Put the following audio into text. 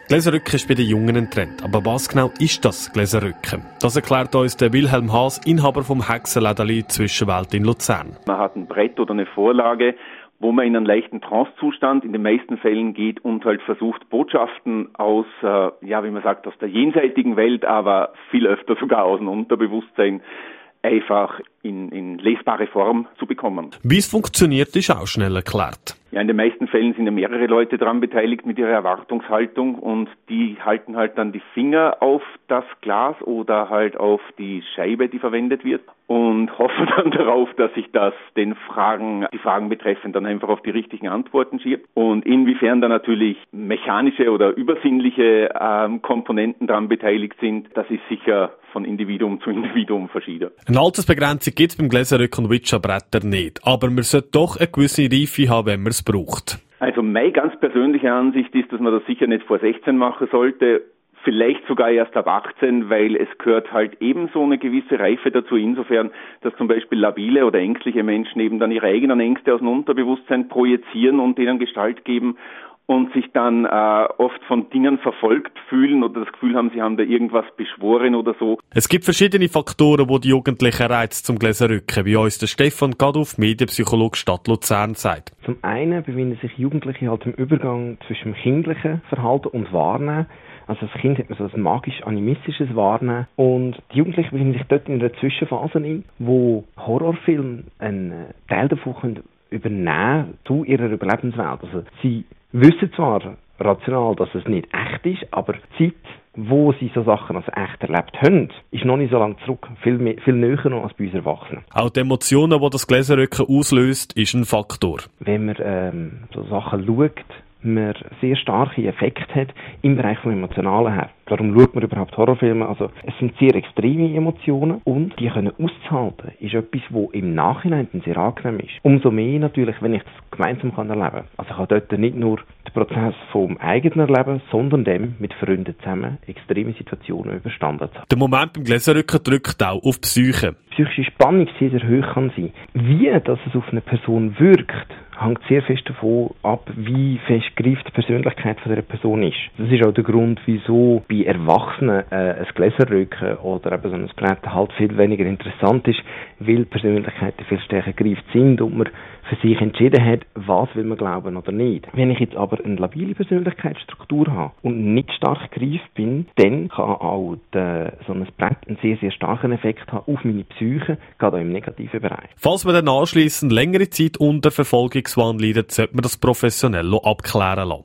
Gläserrücken ist bei den Jungen ein Trend. Aber was genau ist das Gläserrücken? Das erklärt uns der Wilhelm Haas, Inhaber vom Hexenlädeli Zwischenwelt in Luzern. Man hat ein Brett oder eine Vorlage, wo man in einen leichten Trancezustand in den meisten Fällen geht und halt versucht, Botschaften aus, aus der jenseitigen Welt, aber viel öfter sogar aus dem Unterbewusstsein einfach in lesbare Form zu bekommen. Wie es funktioniert, ist auch schnell erklärt. Ja, in den meisten Fällen sind ja mehrere Leute daran beteiligt mit ihrer Erwartungshaltung und die halten halt dann die Finger auf das Glas oder halt auf die Scheibe, die verwendet wird und hoffen dann darauf, dass sich das die Fragen betreffend dann einfach auf die richtigen Antworten schiebt. Und inwiefern da natürlich mechanische oder übersinnliche Komponenten daran beteiligt sind, das ist sicher von Individuum zu Individuum verschieden. Eine Altersbegrenzung gibt es beim Gläserrücken und Witcher-Bretter nicht, aber man sollte doch eine gewisse Reife haben, wenn man es braucht. Also meine ganz persönliche Ansicht ist, dass man das sicher nicht vor 16 machen sollte, vielleicht sogar erst ab 18, weil es gehört halt ebenso eine gewisse Reife dazu, insofern, dass zum Beispiel labile oder ängstliche Menschen eben dann ihre eigenen Ängste aus dem Unterbewusstsein projizieren und denen Gestalt geben und sich dann oft von Dingen verfolgt fühlen oder das Gefühl haben, sie haben da irgendwas beschworen oder so. Es gibt verschiedene Faktoren, die die Jugendlichen reizen zum Gläserrücken, wie uns der Stefan Gadoff, Medienpsychologe Stadt Luzern, sagt. Zum einen befinden sich Jugendliche halt im Übergang zwischen dem kindlichen Verhalten und Wahrnehmen. Also als Kind hat man so ein magisch-animistisches Wahrnehmen. Und die Jugendlichen befinden sich dort in einer Zwischenphase, wo Horrorfilme einen Teil davon übernehmen zu ihrer Überlebenswelt. Also sie wissen zwar rational, dass es nicht echt ist, aber die Zeit, wo sie so Sachen als echt erlebt haben, ist noch nicht so lange zurück. Viel näher noch als bei uns Erwachsenen. Auch die Emotionen, die das Gläserrücken auslöst, ist ein Faktor. Wenn man so Sachen schaut, man sehr starke Effekte hat im Bereich vom Emotionalen her. Darum schaut man überhaupt Horrorfilme. Also es sind sehr extreme Emotionen und die können auszuhalten, ist etwas, was im Nachhinein sehr angenehm ist. Umso mehr natürlich, wenn ich das gemeinsam erleben kann. Also ich habe dort nicht nur den Prozess vom eigenen Erleben, sondern dem mit Freunden zusammen extreme Situationen überstanden zu haben. Der Moment beim Gläserrücken drückt auch auf die Psyche. Psychische Spannung sehr, sehr hoch kann sein. Wie das es auf eine Person wirkt, hängt sehr fest davon ab, wie fest greift die Persönlichkeit von dieser Person ist. Das ist auch der Grund, wieso bei Erwachsenen ein Gläserrücken oder eben so ein Brett halt viel weniger interessant ist, weil die Persönlichkeiten viel stärker greift sind und man für sich entschieden hat, was will man glauben oder nicht. Wenn ich jetzt aber eine labile Persönlichkeitsstruktur habe und nicht stark greift bin, dann kann auch so ein Brett einen sehr, sehr starken Effekt haben auf meine Psyche, gerade auch im negativen Bereich. Falls man dann anschliessend längere Zeit unter Verfolgungswahn leidet, sollte man das professionell abklären lassen.